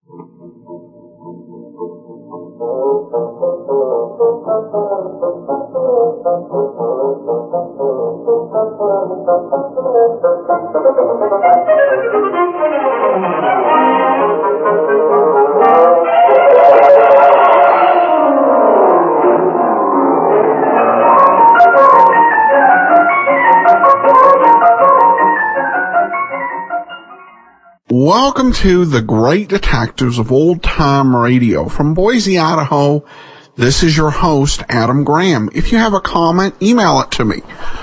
Welcome to the Great Detectives of Old Time Radio. From Boise, Idaho, this is your host, Adam Graham. If you have a comment, email it to me,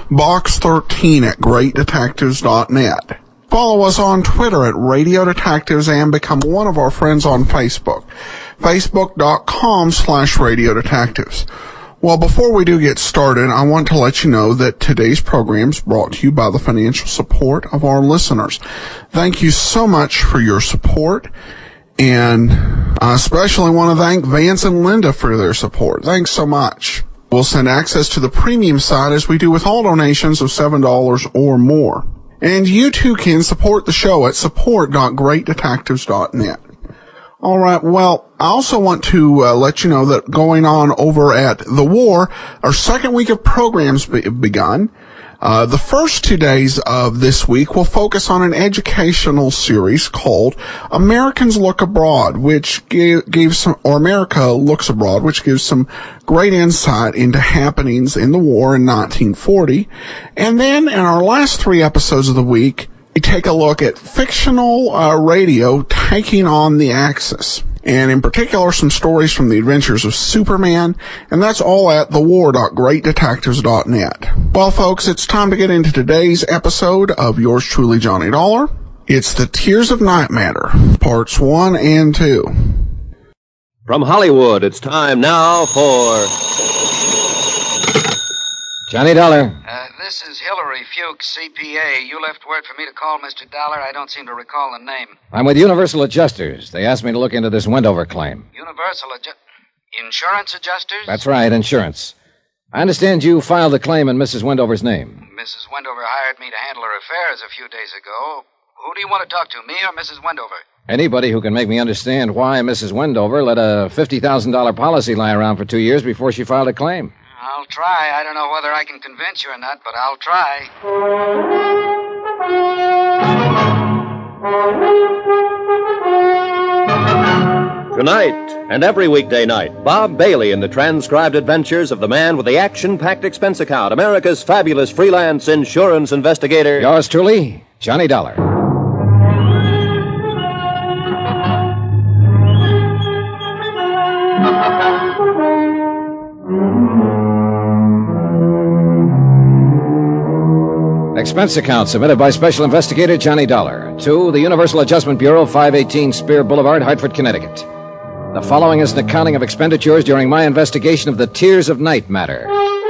box13@greatdetectives.net. Follow us on Twitter at Radio Detectives and become one of our friends on Facebook, facebook.com/Radio Detectives. Well, before we do get started, I want to let you know that today's program is brought to you by the financial support of our listeners. Thank you so much for your support, and I especially want to thank Vance and Linda for their support. Thanks so much. We'll send access to the premium side as we do with all donations of $7 or more. And you too can support the show at support.greatdetectives.net. All right, well, I also want to let you know that going on over at The War, our second week of programs begun. The first 2 days of this week will focus on an educational series called Americans Look Abroad, which America Looks Abroad, which gives some great insight into happenings in the war in 1940. And then in our last 3 episodes of the week, we take a look at fictional radio taking on the Axis, and in particular some stories from the adventures of Superman, and that's all at thewar.greatdetectives.net. Well, folks, it's time to get into today's episode of yours truly, Johnny Dollar. It's The Tears of Night Matter, parts 1 and 2. From Hollywood, it's time now for Johnny Dollar. This is Hillary Fuchs, CPA. You left word for me to call Mr. Dollar. I don't seem to recall the name. I'm with Universal Adjusters. They asked me to look into this Wendover claim. Insurance Adjusters? That's right, insurance. I understand you filed a claim in Mrs. Wendover's name. Mrs. Wendover hired me to handle her affairs a few days ago. Who do you want to talk to, me or Mrs. Wendover? Anybody who can make me understand why Mrs. Wendover let a $50,000 policy lie around for 2 years before she filed a claim. I'll try. I don't know whether I can convince you or not, but I'll try. Tonight, and every weekday night, Bob Bailey in the transcribed adventures of the man with the action-packed expense account, America's fabulous freelance insurance investigator. Yours truly, Johnny Dollar. Expense account submitted by Special Investigator Johnny Dollar to the Universal Adjustment Bureau, 518 Spear Boulevard, Hartford, Connecticut. The following is an accounting of expenditures during my investigation of the Tears of Night matter.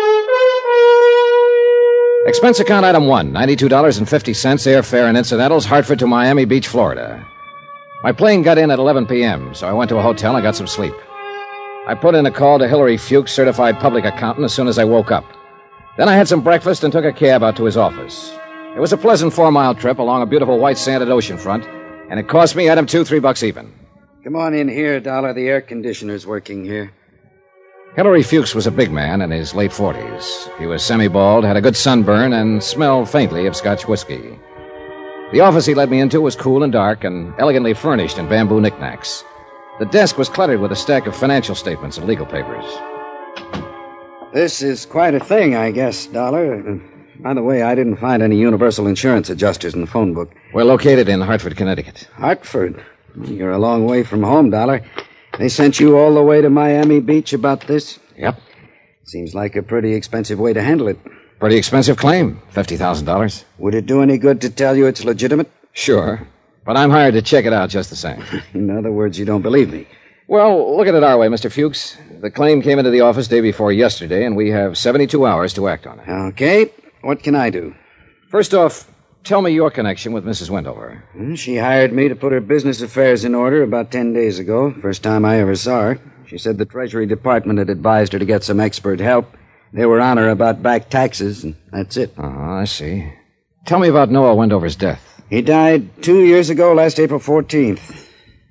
Expense account item 1, $92.50, airfare and incidentals, Hartford to Miami Beach, Florida. My plane got in at 11 p.m., so I went to a hotel and got some sleep. I put in a call to Hillary Fuchs, certified public accountant, as soon as I woke up. Then I had some breakfast and took a cab out to his office. It was a pleasant 4-mile trip along a beautiful white-sanded oceanfront, and it cost me, Adam, $2-3 even. Come on in here, Dollar. The air conditioner's working here. Hillary Fuchs was a big man in his late 40s. He was semi-bald, had a good sunburn, and smelled faintly of Scotch whiskey. The office he led me into was cool and dark and elegantly furnished in bamboo knickknacks. The desk was cluttered with a stack of financial statements and legal papers. This is quite a thing, I guess, Dollar. By the way, I didn't find any Universal Insurance Adjusters in the phone book. We're located in Hartford, Connecticut. Hartford? You're a long way from home, Dollar. They sent you all the way to Miami Beach about this? Yep. Seems like a pretty expensive way to handle it. Pretty expensive claim, $50,000. Would it do any good to tell you it's legitimate? Sure. But I'm hired to check it out just the same. In other words, you don't believe me. Well, look at it our way, Mr. Fuchs. The claim came into the office day before yesterday, and we have 72 hours to act on it. Okay. What can I do? First off, tell me your connection with Mrs. Wendover. She hired me to put her business affairs in order about 10 days ago. First time I ever saw her. She said the Treasury Department had advised her to get some expert help. They were on her about back taxes, and that's it. I see. Tell me about Noah Wendover's death. He died 2 years ago, last April 14th.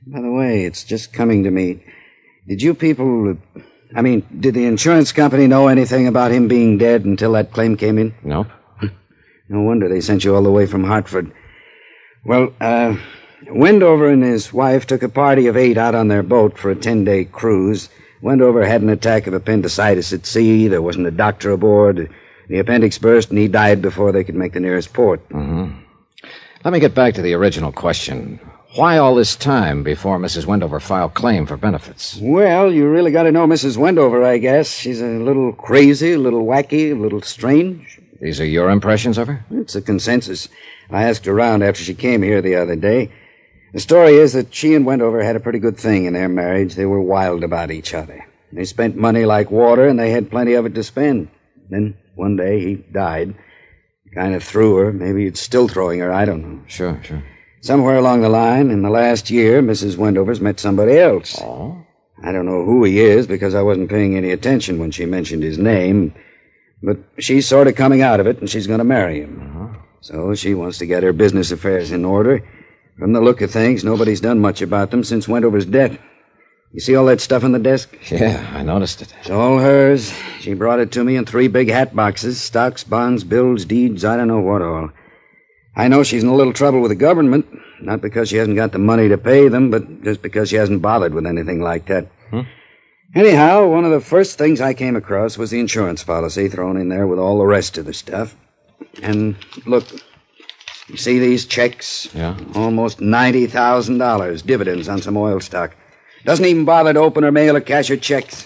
By the way, it's just coming to me. Did you people... did the insurance company know anything about him being dead until that claim came in? Nope. No wonder they sent you all the way from Hartford. Well, Wendover and his wife took a party of 8 out on their boat for a 10-day cruise. Wendover had an attack of appendicitis at sea. There wasn't a doctor aboard. The appendix burst, and he died before they could make the nearest port. Mm-hmm. Let me get back to the original question. Why all this time before Mrs. Wendover filed claim for benefits? Well, you really got to know Mrs. Wendover, I guess. She's a little crazy, a little wacky, a little strange. These are your impressions of her? It's a consensus. I asked around after she came here the other day. The story is that she and Wendover had a pretty good thing in their marriage. They were wild about each other. They spent money like water, and they had plenty of it to spend. Then, one day, he died. Kind of threw her. Maybe it's still throwing her. I don't know. Sure. Somewhere along the line, in the last year, Mrs. Wendover's met somebody else. Oh? I don't know who he is because I wasn't paying any attention when she mentioned his name. But she's sort of coming out of it, and she's going to marry him. Uh-huh. So she wants to get her business affairs in order. From the look of things, nobody's done much about them since Wendover's death. You see all that stuff on the desk? Yeah, I noticed it. It's all hers. She brought it to me in 3 big hat boxes. Stocks, bonds, bills, deeds, I don't know what all. I know she's in a little trouble with the government. Not because she hasn't got the money to pay them, but just because she hasn't bothered with anything like that. Anyhow, one of the first things I came across was the insurance policy thrown in there with all the rest of the stuff. And look, you see these checks? Yeah. Almost $90,000 dividends on some oil stock. Doesn't even bother to open or mail or cash her checks.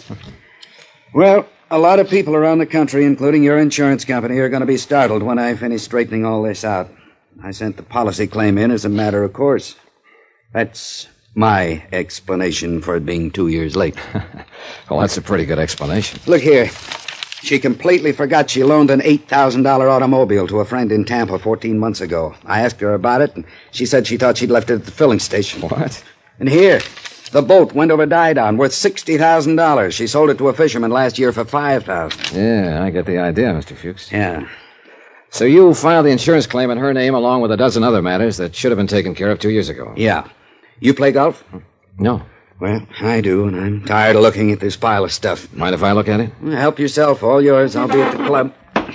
Well, a lot of people around the country, including your insurance company, are going to be startled when I finish straightening all this out. I sent the policy claim in as a matter of course. That's my explanation for it being 2 years late. Well, that's a pretty good explanation. Look here. She completely forgot she loaned an $8,000 automobile to a friend in Tampa 14 months ago. I asked her about it, and she said she thought she'd left it at the filling station. What? And here, the boat Wendover died on, worth $60,000. She sold it to a fisherman last year for $5,000. Yeah, I get the idea, Mr. Fuchs. Yeah. So you filed the insurance claim in her name along with a dozen other matters that should have been taken care of 2 years ago. Yeah. You play golf? No. Well, I do, and I'm tired of looking at this pile of stuff. Mind if I look at it? Help yourself, all yours. I'll be at the club.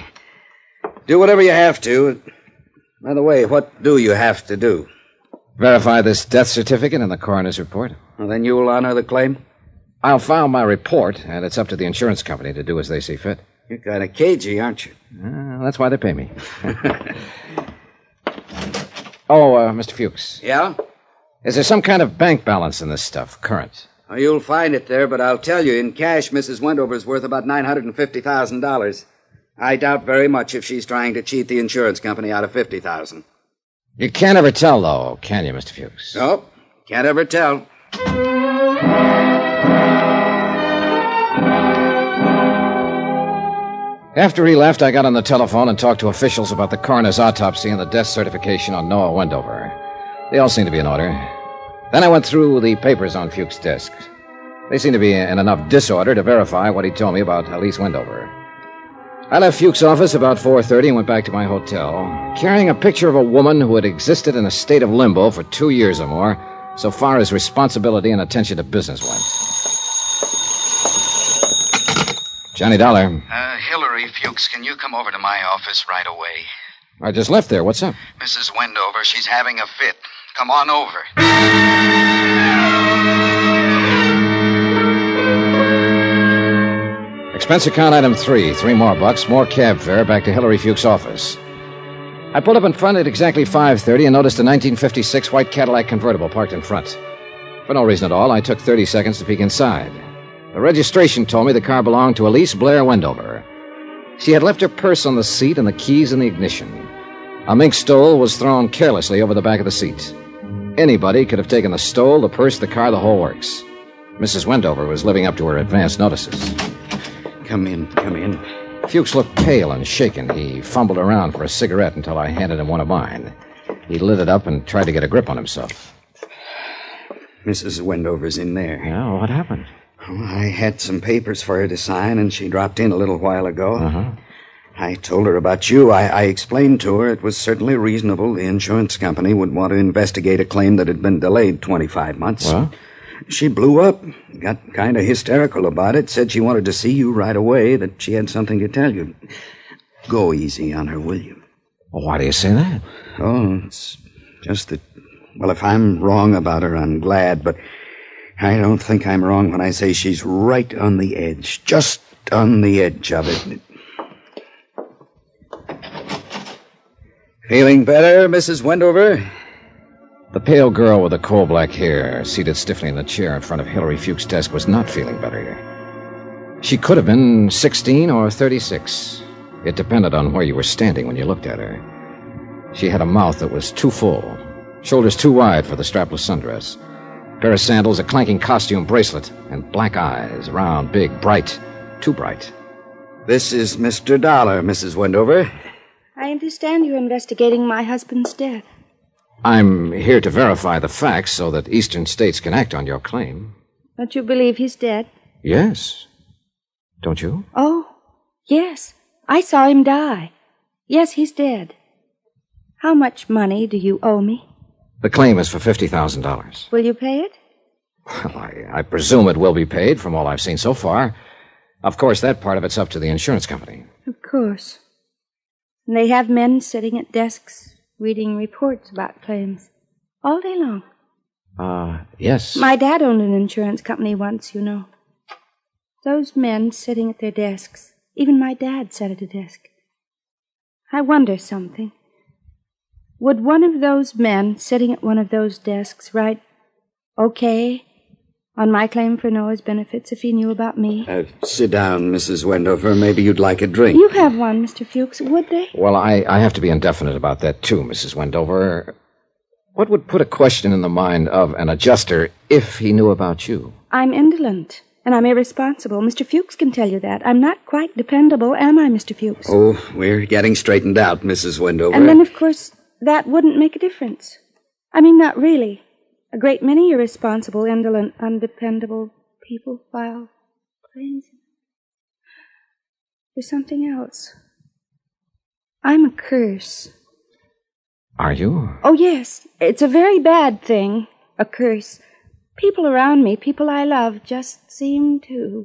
Do whatever you have to. By the way, what do you have to do? Verify this death certificate and the coroner's report. Well, then you will honor the claim? I'll file my report, and it's up to the insurance company to do as they see fit. You're kind of cagey, aren't you? That's why they pay me. Mr. Fuchs. Yeah? Is there some kind of bank balance in this stuff, current? Well, you'll find it there, but I'll tell you, in cash, Mrs. Wendover's worth about $950,000. I doubt very much if she's trying to cheat the insurance company out of $50,000. You can't ever tell, though, can you, Mr. Fuchs? Nope. Can't ever tell. After he left, I got on the telephone and talked to officials about the coroner's autopsy and the death certification on Noah Wendover. They all seem to be in order. Then I went through the papers on Fuchs' desk. They seem to be in enough disorder to verify what he told me about Elise Wendover. I left Fuchs' office about 4:30 and went back to my hotel, carrying a picture of a woman who had existed in a state of limbo for 2 years or more, so far as responsibility and attention to business went. Johnny Dollar. Hillary, Fuchs, can you come over to my office right away? I just left there. What's up? Mrs. Wendover, she's having a fit. Come on over. Expense account item 3, $3 more, more cab fare back to Hillary Fuchs' office. I pulled up in front at exactly 5:30 and noticed a 1956 white Cadillac convertible parked in front. For no reason at all, I took 30 seconds to peek inside. The registration told me the car belonged to Elise Blair Wendover. She had left her purse on the seat and the keys in the ignition. A mink stole was thrown carelessly over the back of the seat. Anybody could have taken the stole, the purse, the car, the whole works. Mrs. Wendover was living up to her advance notices. Come in. Fuchs looked pale and shaken. He fumbled around for a cigarette until I handed him one of mine. He lit it up and tried to get a grip on himself. Mrs. Wendover's in there. Yeah, what happened? Well, I had some papers for her to sign, and she dropped in a little while ago. Uh-huh. I told her about you. I explained to her it was certainly reasonable the insurance company would want to investigate a claim that had been delayed 25 months. Well? She blew up, got kind of hysterical about it, said she wanted to see you right away, that she had something to tell you. Go easy on her, will you? Well, why do you say that? Oh, it's just that, well, if I'm wrong about her, I'm glad, but I don't think I'm wrong when I say she's right on the edge, just on the edge of it. Feeling better, Mrs. Wendover? The pale girl with the coal-black hair, seated stiffly in the chair in front of Hilary Fuchs' desk, was not feeling better. She could have been 16 or 36. It depended on where you were standing when you looked at her. She had a mouth that was too full, shoulders too wide for the strapless sundress, a pair of sandals, a clanking costume bracelet, and black eyes, round, big, bright, too bright. This is Mr. Dollar, Mrs. Wendover. I understand you're investigating my husband's death. I'm here to verify the facts so that Eastern states can act on your claim. Don't you believe he's dead? Yes. Don't you? Oh, yes. I saw him die. Yes, he's dead. How much money do you owe me? The claim is for $50,000. Will you pay it? Well, I presume it will be paid from all I've seen so far. Of course, that part of it's up to the insurance company. Of course. And they have men sitting at desks reading reports about claims all day long. Yes. My dad owned an insurance company once, you know. Those men sitting at their desks. Even my dad sat at a desk. I wonder something. Would one of those men sitting at one of those desks write, okay, on my claim for Noah's benefits if he knew about me? Sit down, Mrs. Wendover. Maybe you'd like a drink. You have one, Mr. Fuchs, would they? Well, I have to be indefinite about that, too, Mrs. Wendover. What would put a question in the mind of an adjuster if he knew about you? I'm indolent, and I'm irresponsible. Mr. Fuchs can tell you that. I'm not quite dependable, am I, Mr. Fuchs? Oh, we're getting straightened out, Mrs. Wendover. And then, of course, that wouldn't make a difference. I mean, not really. A great many irresponsible, indolent, undependable people file claims. There's something else. I'm a curse. Are you? Oh, yes. It's a very bad thing, a curse. People around me, people I love, just seem to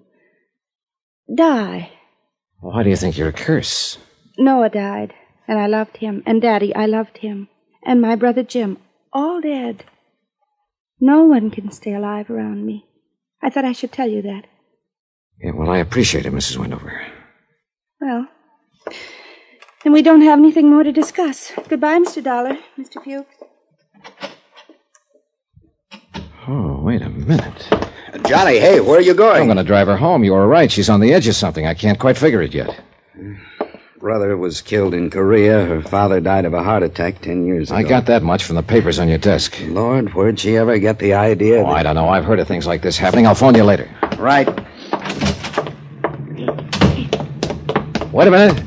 die. Why do you think you're a curse? Noah died, and I loved him. And Daddy, I loved him. And my brother Jim, all dead. No one can stay alive around me. I thought I should tell you that. Yeah, well, I appreciate it, Mrs. Wendover. Well, then we don't have anything more to discuss. Goodbye, Mr. Dollar, Mr. Fuchs. Oh, wait a minute. Johnny, hey, where are you going? I'm going to drive her home. You were right. She's on the edge of something. I can't quite figure it yet. Brother was killed in Korea. Her father died of a heart attack 10 years ago. I got that much from the papers on your desk. Lord, where'd she ever get the idea? Oh, I don't know. I've heard of things like this happening. I'll phone you later. Right. Wait a minute.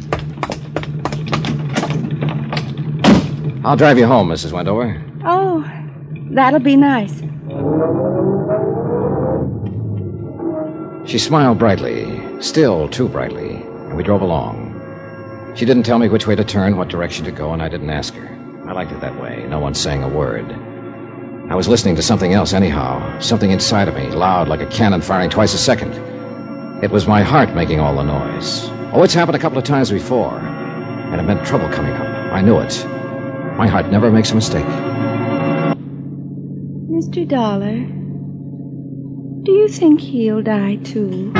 I'll drive you home, Mrs. Wendover. Oh, that'll be nice. She smiled brightly, still too brightly, and we drove along. She didn't tell me which way to turn, what direction to go, and I didn't ask her. I liked it that way, no one saying a word. I was listening to something else anyhow, something inside of me, loud like a cannon firing twice a second. It was my heart making all the noise. Oh, it's happened a couple of times before, and it meant trouble coming up. I knew it. My heart never makes a mistake. Mr. Dollar, do you think he'll die too?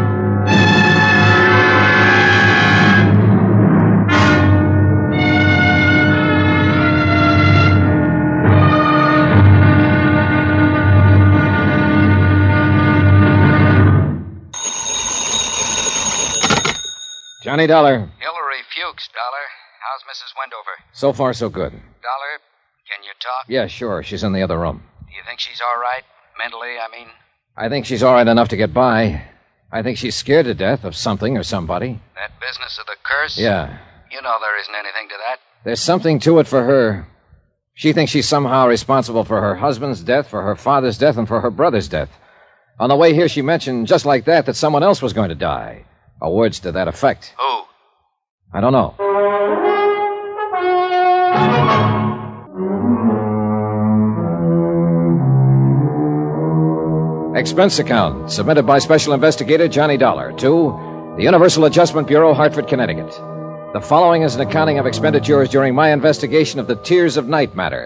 Johnny Dollar. Hilary Fuchs, Dollar. How's Mrs. Wendover? So far, so good. Dollar, can you talk? Yeah, sure. She's in the other room. Do you think she's all right? Mentally, I mean? I think she's all right enough to get by. I think she's scared to death of something or somebody. That business of the curse? Yeah. You know there isn't anything to that. There's something to it for her. She thinks she's somehow responsible for her husband's death, for her father's death, and for her brother's death. On the way here, she mentioned, just like that someone else was going to die. Or words to that effect. Who? I don't know. Expense account submitted by Special Investigator Johnny Dollar to the Universal Adjustment Bureau, Hartford, Connecticut. The following is an accounting of expenditures during my investigation of the Tears of Night matter.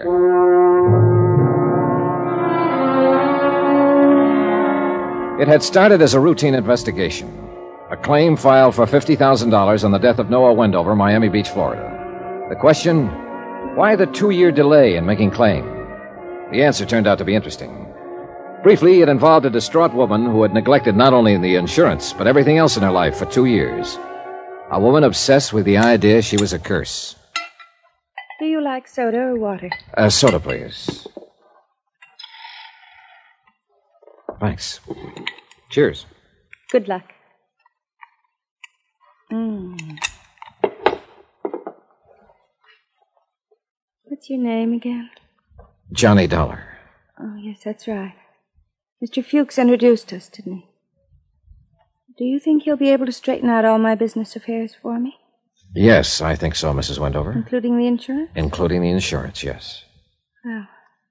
It had started as a routine investigation. A claim filed for $50,000 on the death of Noah Wendover, Miami Beach, Florida. The question, why the 2-year delay in making claim? The answer turned out to be interesting. Briefly, it involved a distraught woman who had neglected not only the insurance, but everything else in her life for 2 years. A woman obsessed with the idea she was a curse. Do you like soda or water? Soda, please. Thanks. Cheers. Good luck. What's your name again? Johnny Dollar. Oh, yes, that's right. Mr. Fuchs introduced us, didn't he? Do you think he'll be able to straighten out all my business affairs for me? Yes, I think so, Mrs. Wendover. Including the insurance? Including the insurance, yes. Well,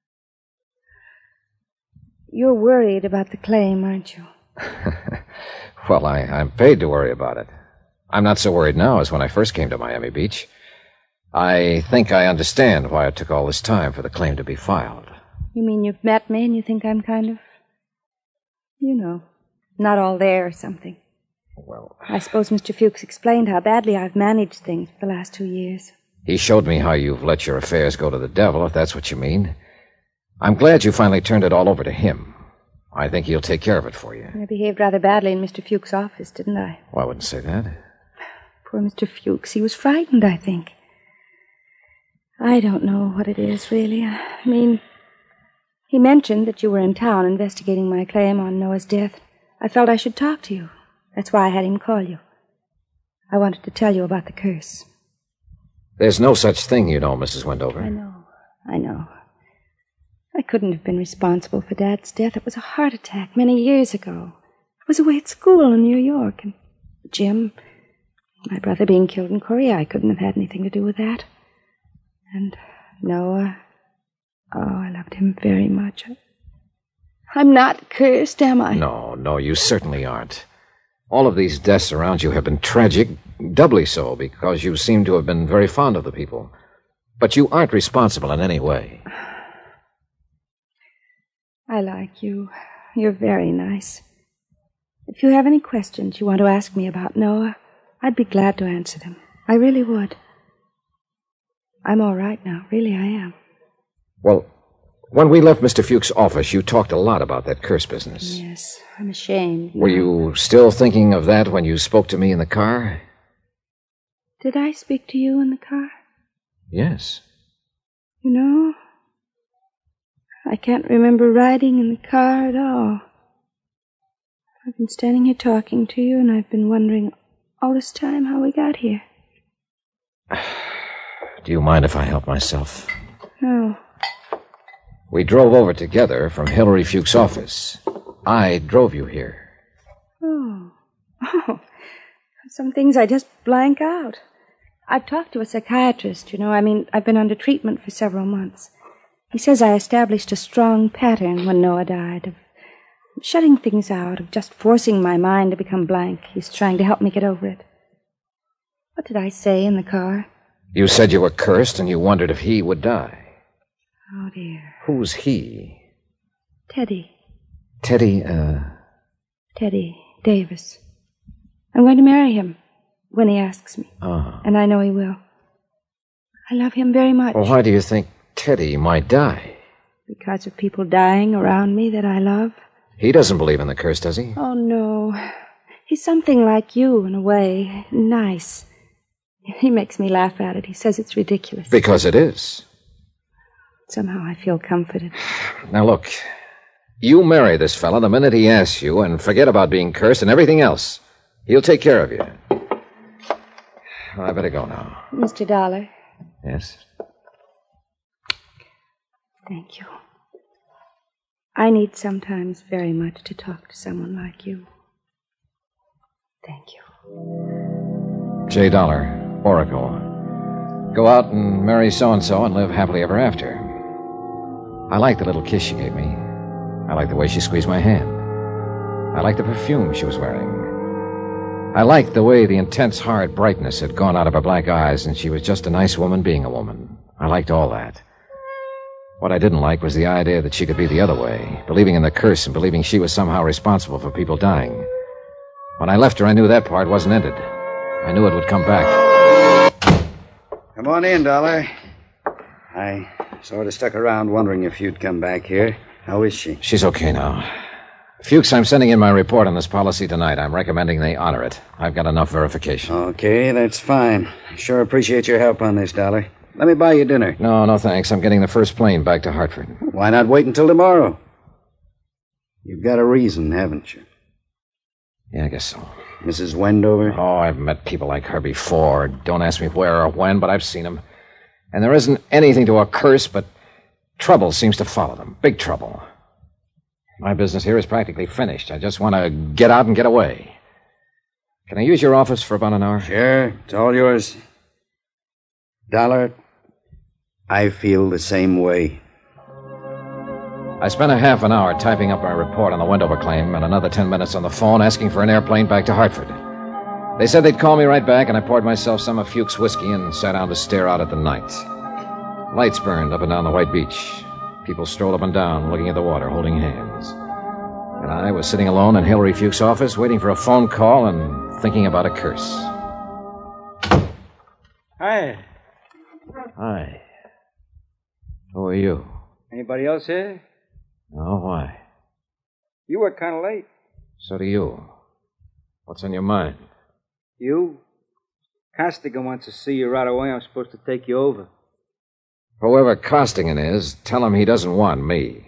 you're worried about the claim, aren't you? Well, I'm paid to worry about it. I'm not so worried now as when I first came to Miami Beach. I think I understand why it took all this time for the claim to be filed. You mean you've met me and you think I'm kind of, not all there or something? Well, I suppose Mr. Fuchs explained how badly I've managed things for the last 2 years. he showed me how you've let your affairs go to the devil, if that's what you mean. I'm glad you finally turned it all over to him. I think he'll take care of it for you. I behaved rather badly in Mr. Fuchs' office, didn't I? Well, I wouldn't say that. Poor Mr. Fuchs. He was frightened, I think. I don't know what it is, really. I mean, he mentioned that you were in town investigating my claim on Noah's death. I felt I should talk to you. That's why I had him call you. I wanted to tell you about the curse. There's no such thing, you know, Mrs. Wendover. I know. I couldn't have been responsible for Dad's death. It was a heart attack many years ago. I was away at school in New York, and Jim, my brother being killed in Korea, I couldn't have had anything to do with that. And Noah, I loved him very much. I'm not cursed, am I? No, you certainly aren't. All of these deaths around you have been tragic, doubly so, because you seem to have been very fond of the people. But you aren't responsible in any way. I like you. You're very nice. If you have any questions you want to ask me about Noah, I'd be glad to answer them. I really would. I'm all right now. Really, I am. Well, when we left Mr. Fuchs' office, you talked a lot about that curse business. Yes, I'm ashamed. Were you still thinking of that when you spoke to me in the car? Did I speak to you in the car? Yes. You know, I can't remember riding in the car at all. I've been standing here talking to you, and I've been wondering all this time how we got here. Do you mind if I help myself? No. We drove over together from Hillary Fuchs' office. I drove you here. Oh. Some things I just blank out. I've talked to a psychiatrist, you know. I've been under treatment for several months. He says I established a strong pattern when Noah died of shutting things out, of just forcing my mind to become blank. He's trying to help me get over it. What did I say in the car? You said you were cursed and you wondered if he would die. Oh, dear. Who's he? Teddy. Teddy Davis. I'm going to marry him when he asks me. Oh. And I know he will. I love him very much. Well, why do you think Teddy might die? Because of people dying around me that I love. He doesn't believe in the curse, does he? Oh, no. He's something like you, in a way. Nice. He makes me laugh at it. He says it's ridiculous. Because it is. Somehow I feel comforted. Now, look. You marry this fella the minute he asks you, and forget about being cursed and everything else. He'll take care of you. Well, I better go now. Mr. Dollar. Yes? Thank you. I need sometimes very much to talk to someone like you. Thank you. J. Dollar, Oracle. Go out and marry so-and-so and live happily ever after. I liked the little kiss she gave me. I liked the way she squeezed my hand. I liked the perfume she was wearing. I liked the way the intense, hard brightness had gone out of her black eyes, and she was just a nice woman being a woman. I liked all that. What I didn't like was the idea that she could be the other way, believing in the curse and believing she was somehow responsible for people dying. When I left her, I knew that part wasn't ended. I knew it would come back. Come on in, Dollar. I sort of stuck around wondering if you'd come back here. How is she? She's okay now. Fuchs, I'm sending in my report on this policy tonight. I'm recommending they honor it. I've got enough verification. Okay, that's fine. I sure appreciate your help on this, Dollar. Let me buy you dinner. No, thanks. I'm getting the first plane back to Hartford. Why not wait until tomorrow? You've got a reason, haven't you? Yeah, I guess so. Mrs. Wendover? Oh, I've met people like her before. Don't ask me where or when, but I've seen them. And there isn't anything to a curse, but trouble seems to follow them. Big trouble. My business here is practically finished. I just want to get out and get away. Can I use your office for about an hour? Sure. It's all yours. Dollar, I feel the same way. I spent a half an hour typing up my report on the Wendover claim and another 10 minutes on the phone asking for an airplane back to Hartford. They said they'd call me right back, and I poured myself some of Fuchs' whiskey and sat down to stare out at the night. Lights burned up and down the white beach. People strolled up and down, looking at the water, holding hands. And I was sitting alone in Hillary Fuchs' office, waiting for a phone call and thinking about a curse. Hi. Hi. Who are you? Anybody else here? No, why? You were kind of late. So do you. What's on your mind? You? Costigan wants to see you right away. I'm supposed to take you over. Whoever Costigan is, tell him he doesn't want me.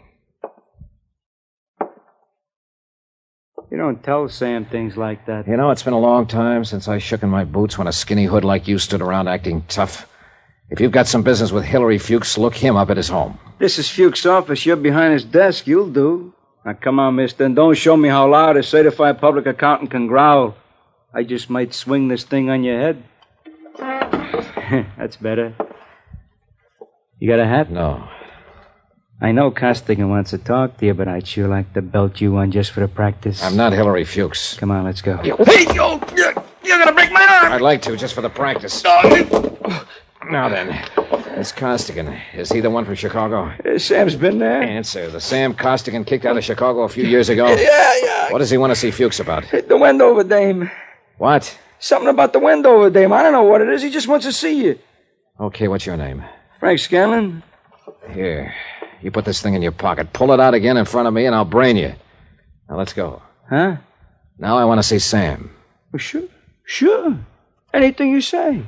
You don't tell Sam things like that. You know, it's been a long time since I shook in my boots when a skinny hood like you stood around acting tough. If you've got some business with Hillary Fuchs, look him up at his home. This is Fuchs' office. You're behind his desk. You'll do. Now, come on, mister, and don't show me how loud a certified public accountant can growl. I just might swing this thing on your head. That's better. You got a hat? No. I know Costigan wants to talk to you, but I'd sure like to belt you one just for the practice. I'm not Hillary Fuchs. Come on, let's go. Hey, yo! You're gonna break my arm! I'd like to, just for the practice. Now then, it's Costigan. Is he the one from Chicago? Sam's been there. Answer. The Sam Costigan kicked out of Chicago a few years ago? Yeah. What does he want to see Fuchs about? The Wendover dame. What? Something about the Wendover dame. I don't know what it is. He just wants to see you. Okay, what's your name? Frank Scanlon. Here. You put this thing in your pocket. Pull it out again in front of me, and I'll brain you. Now, let's go. Huh? Now I want to see Sam. Well, sure. Anything you say.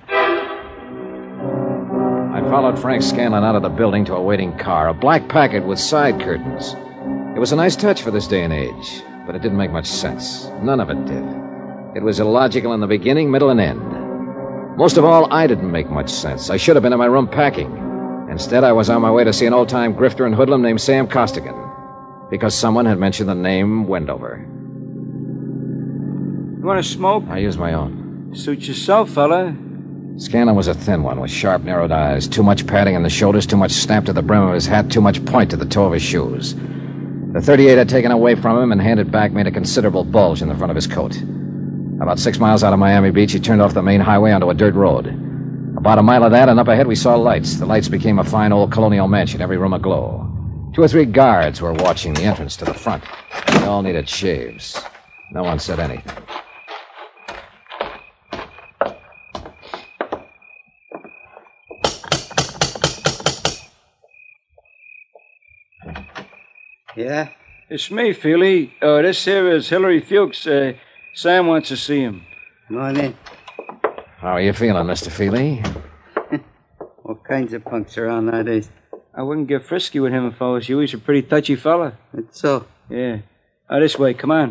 I followed Frank Scanlon out of the building to a waiting car, a black Packard with side curtains. It was a nice touch for this day and age, but it didn't make much sense. None of it did. It was illogical in the beginning, middle, and end. Most of all, I didn't make much sense. I should have been in my room packing. Instead, I was on my way to see an old-time grifter and hoodlum named Sam Costigan, because someone had mentioned the name Wendover. You want to smoke? I used my own. Suit yourself, fella. Scanlon was a thin one with sharp, narrowed eyes, too much padding in the shoulders, too much snap to the brim of his hat, too much point to the toe of his shoes. The .38 I'd taken away from him and handed back made a considerable bulge in the front of his coat. About 6 miles out of Miami Beach, he turned off the main highway onto a dirt road. About a mile of that, and up ahead we saw lights. The lights became a fine old colonial mansion, every room aglow. 2 or 3 guards were watching the entrance to the front. They all needed shaves. No one said anything. Yeah? It's me, Feely. This here is Hillary Fuchs. Sam wants to see him. Come on in. How are you feeling, Mr. Feely? What kinds of punks are on nowadays? I wouldn't get frisky with him if I was you. He's a pretty touchy fella. That's so. Yeah. This way. Come on.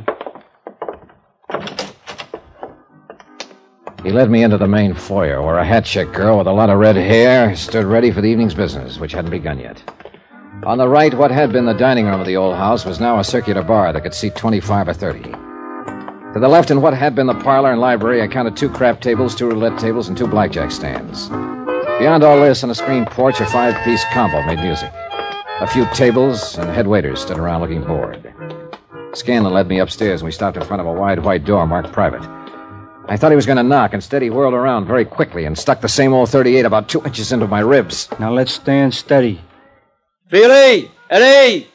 He led me into the main foyer, where a hat-check girl with a lot of red hair stood ready for the evening's business, which hadn't begun yet. On the right, what had been the dining room of the old house was now a circular bar that could seat 25 or 30. To To the left in what had been the parlor and library, I counted 2 craft tables, 2 roulette tables, and 2 blackjack stands. Beyond all this, on a screen porch, a 5-piece combo made music. A few tables and head waiters stood around looking bored. Scanlon led me upstairs, and we stopped in front of a wide white door marked private. I thought he was going to knock. Instead, he whirled around very quickly and stuck the same old .38 about 2 inches into my ribs. Now let's stand steady. Feely! Eddie!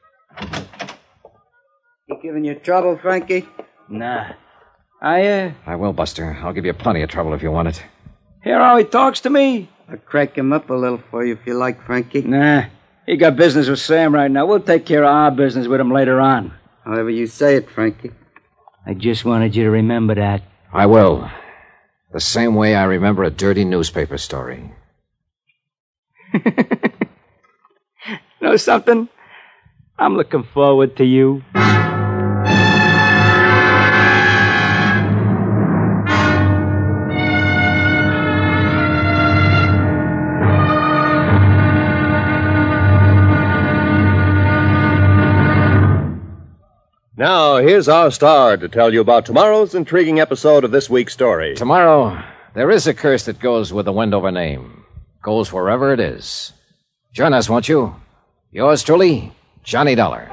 He giving you trouble, Frankie? Nah. I will, Buster. I'll give you plenty of trouble if you want it. Hear how he talks to me? I'll crack him up a little for you if you like, Frankie. Nah. He got business with Sam right now. We'll take care of our business with him later on. However you say it, Frankie. I just wanted you to remember that. I will. The same way I remember a dirty newspaper story. Know something? I'm looking forward to you. Now, here's our star to tell you about tomorrow's intriguing episode of this week's story. Tomorrow, there is a curse that goes with the Wendover name. Goes wherever it is. Join us, won't you? Yours truly, Johnny Dollar.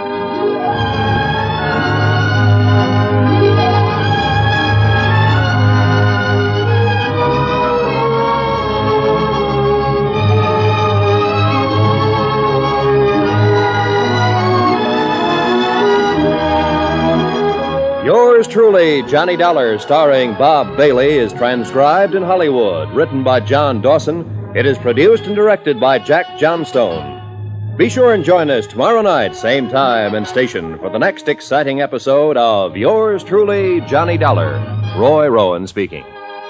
Yours truly, Johnny Dollar, starring Bob Bailey, is transcribed in Hollywood. Written by John Dawson, it is produced and directed by Jack Johnstone. Be sure and join us tomorrow night, same time and station, for the next exciting episode of Yours truly, Johnny Dollar. Roy Rowan speaking.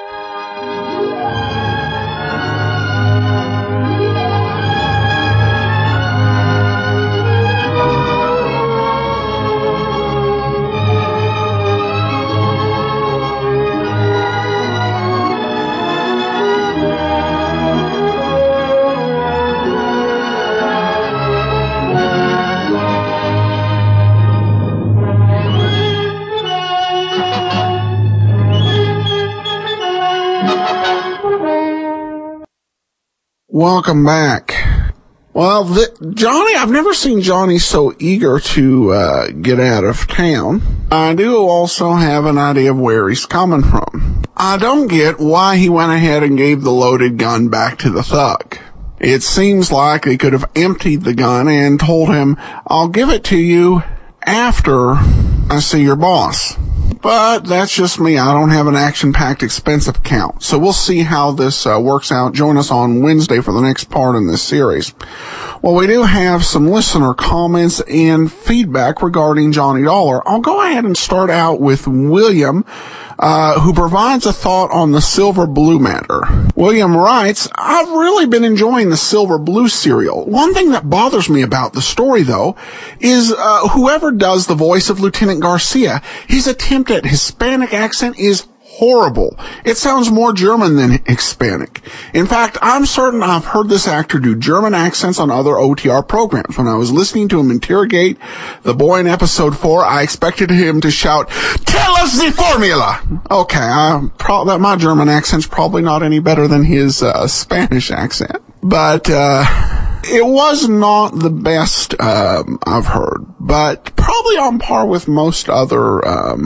Welcome back. Well, Johnny, I've never seen Johnny so eager to get out of town. I do also have an idea of where he's coming from. I don't get why he went ahead and gave the loaded gun back to the thug. It seems like he could have emptied the gun and told him, I'll give it to you after I see your boss. But that's just me. I don't have an action-packed expense account. So we'll see how this works out. Join us on Wednesday for the next part in this series. Well, we do have some listener comments and feedback regarding Johnny Dollar. I'll go ahead and start out with William, who provides a thought on the Silver Blue matter. William writes, I've really been enjoying the Silver Blue serial. One thing that bothers me about the story, though, is whoever does the voice of Lieutenant Garcia, his attempt at Hispanic accent is horrible. It sounds more German than Hispanic. In fact, I'm certain I've heard this actor do German accents on other OTR programs. When I was listening to him interrogate the boy in episode 4, I expected him to shout, "Tell us the formula!" Okay, my German accent's probably not any better than his Spanish accent. But it was not the best I've heard, but probably on par with most other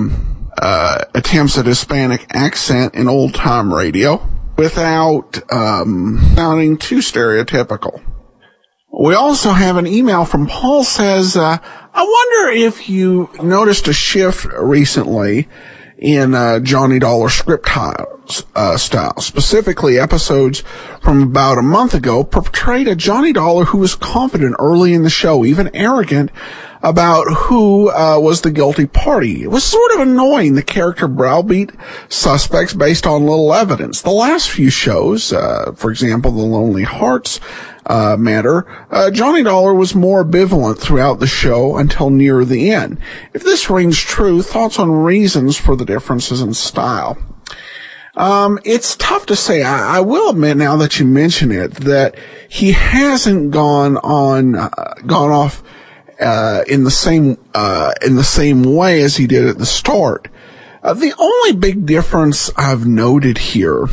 attempts at Hispanic accent in old-time radio without sounding too stereotypical. We also have an email from Paul says, I wonder if you noticed a shift recently in Johnny Dollar script style. Specifically, episodes from about a month ago portrayed a Johnny Dollar who was confident early in the show, even arrogant about who was the guilty party. It was sort of annoying, the character browbeat suspects based on little evidence. The last few shows, for example, the Lonely Hearts matter, Johnny Dollar was more ambivalent throughout the show until near the end. If this rings true, thoughts on reasons for the differences in style? It's tough to say. I will admit, now that you mention it, that he hasn't gone off in the same way as he did at the start. The only big difference I've noted here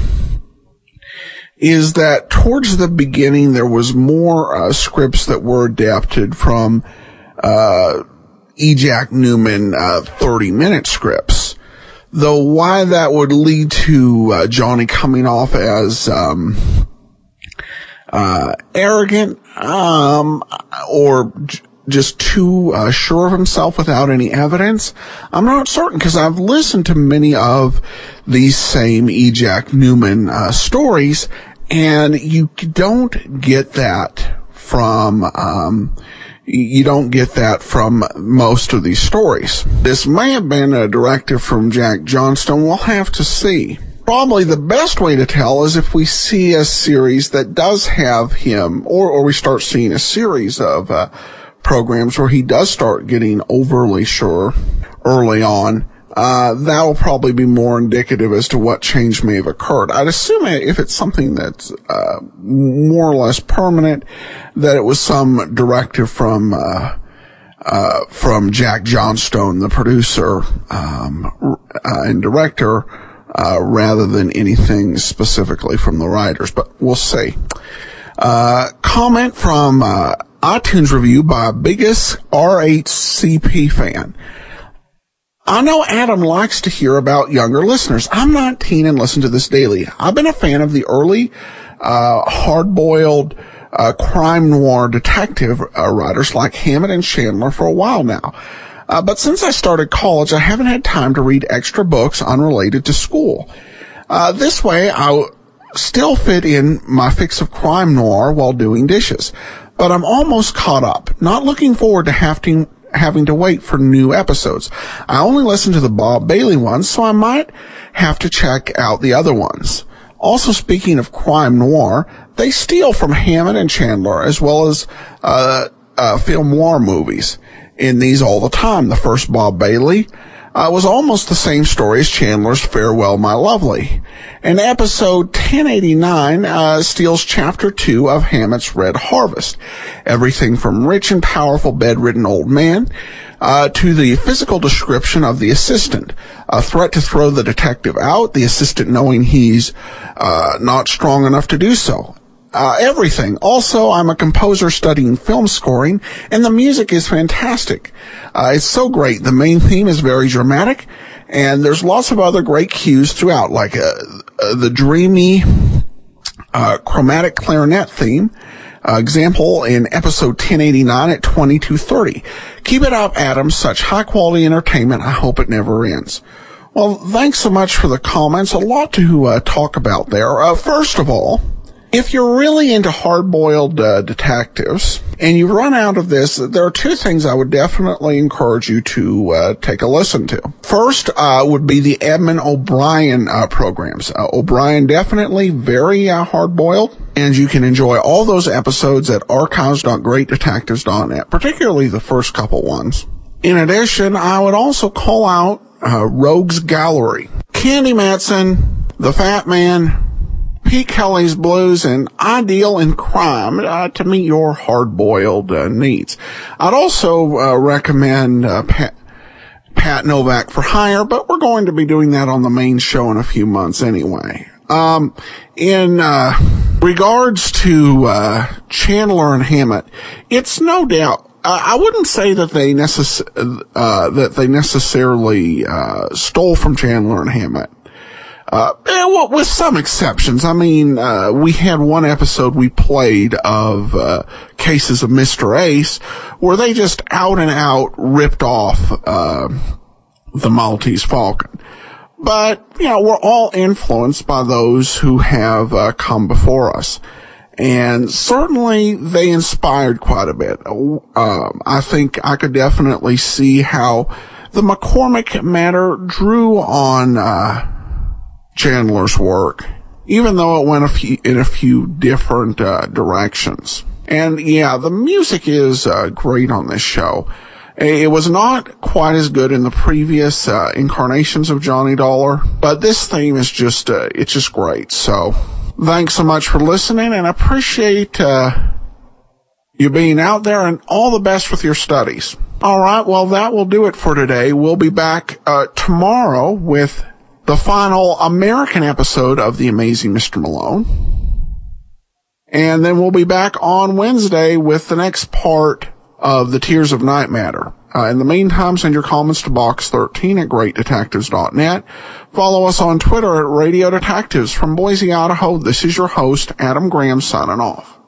is that towards the beginning there was more scripts that were adapted from E. Jack Newman 30-minute scripts. Though why that would lead to Johnny coming off as arrogant or just too sure of himself without any evidence, I'm not certain, because I've listened to many of these same E. Jack Newman stories, and you don't get that from most of these stories. This may have been a directive from Jack Johnstone. We'll have to see. Probably the best way to tell is if we see a series that does have him, or we start seeing a series of programs where he does start getting overly sure early on. That'll probably be more indicative as to what change may have occurred. I'd assume if it's something that's more or less permanent, that it was some directive from Jack Johnstone, the producer and director, rather than anything specifically from the writers. But we'll see. Comment from iTunes review by biggest RHCP fan. I know Adam likes to hear about younger listeners. I'm 19 and listen to this daily. I've been a fan of the early, hard-boiled, crime noir detective writers like Hammett and Chandler for a while now. But since I started college, I haven't had time to read extra books unrelated to school. This way, I'll still fit in my fix of crime noir while doing dishes. But I'm almost caught up. Not looking forward to having to wait for new episodes. I only listen to the Bob Bailey ones, so I might have to check out the other ones. Also, speaking of crime noir, they steal from Hammett and Chandler, as well as film noir movies in these all the time. The first Bob Bailey was almost the same story as Chandler's Farewell, My Lovely. And episode 1089 steals chapter 2 of Hammett's Red Harvest. Everything from rich and powerful bedridden old man to the physical description of the assistant. A threat to throw the detective out, the assistant knowing he's not strong enough to do so. Everything. Also, I'm a composer studying film scoring, and the music is fantastic. It's so great. The main theme is very dramatic, and there's lots of other great cues throughout, like the dreamy chromatic clarinet theme. Example in episode 1089 at 22:30. Keep it up, Adam. Such high-quality entertainment. I hope it never ends. Well, thanks so much for the comments. A lot to talk about there. First of all, if you're really into hard-boiled detectives and you run out of this, there are two things I would definitely encourage you to take a listen to. First would be the Edmund O'Brien programs. O'Brien definitely very hard-boiled, and you can enjoy all those episodes at archives.greatdetectives.net, particularly the first couple ones. In addition, I would also call out Rogues Gallery. Candy Matson, The Fat Man, Pete Kelly's Blues, and Ideal in Crime to meet your hard-boiled needs. I'd also recommend Pat Novak for Hire, but we're going to be doing that on the main show in a few months anyway. In regards to Chandler and Hammett, it's no doubt. I wouldn't say that they necessarily stole from Chandler and Hammett. Well, with some exceptions. I mean, we had one episode we played of Cases of Mr. Ace where they just out and out ripped off the Maltese Falcon. But, you know, we're all influenced by those who have come before us. And certainly they inspired quite a bit. I think I could definitely see how the McCormick matter drew on Chandler's work, even though it went in a few different directions. And yeah, the music is great on this show. It was not quite as good in the previous incarnations of Johnny Dollar, but this theme is just it's just great. So thanks so much for listening, and I appreciate you being out there, and all the best with your studies. All right, well, that will do it for today. We'll be back tomorrow with the final American episode of The Amazing Mr. Malone. And then we'll be back on Wednesday with the next part of The Tears of Night Matter. In the meantime, send your comments to box13 at greatdetectives.net. Follow us on Twitter at Radio Detectives. From Boise, Idaho, this is your host, Adam Graham, signing off.